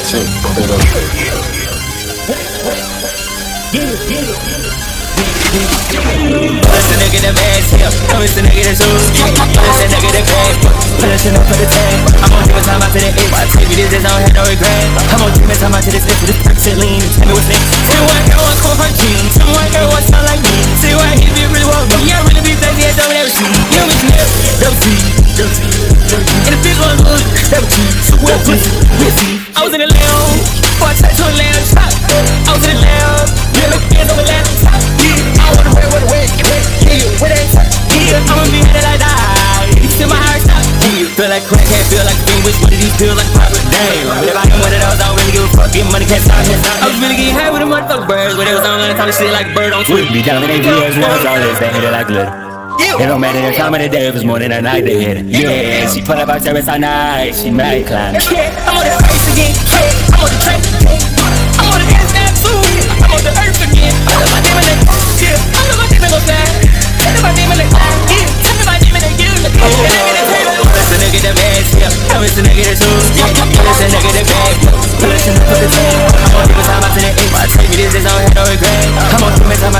check, pero Push a nigga the bags here, push a nigga the shoes, push a nigga the bag, push a nigga for the tag. I'm gon' give it time out to the eight, I take me this, I don't have no regret. I'm gon' give it time out to this, for this perks and lean. Tell me what's next. Tell me what everyone's for her team. Tell me what everyone sound like me. Tell me what if you really want me. I really be sexy, I don't ever see. You know me, dirty. And if this one good, dirty. So well pussy, busy. I was in the Lambo, before I touched to a lamb chop. I was in the Lambo, little kids over laptop. I wanna wear, yeah, with that top. Yeah, I'ma be headed like die. Till my heart stop. Feel like crackhead, feel like a fiend. Which one of these feels like proper? Damn. If I am one of those, I don't really give a fuck. Get money, can't stop. I was really getting high with the motherfucking birds, but they was on the time shit like a bird on Twitter. Be telling me they years, was all this, they hit it like glitter. It don't matter the time of the day, if it's more than a night they hit it. Yeah, she put up our service all night, she mad climb. Yeah, I'm on the race again, yeah, I'm on the track again. I'm on the dance dance too, I'm on the earth again. I love my demon like, yeah, I love my demon go fly. I love my demon like, yeah, tell me my demon like you. Push a nigga the bags, yeah, push a nigga the shoes, push a nigga the bag, push a nigga for the team. I'm on the time out to the eight, I take me this, I don't have no regret. I'm on the time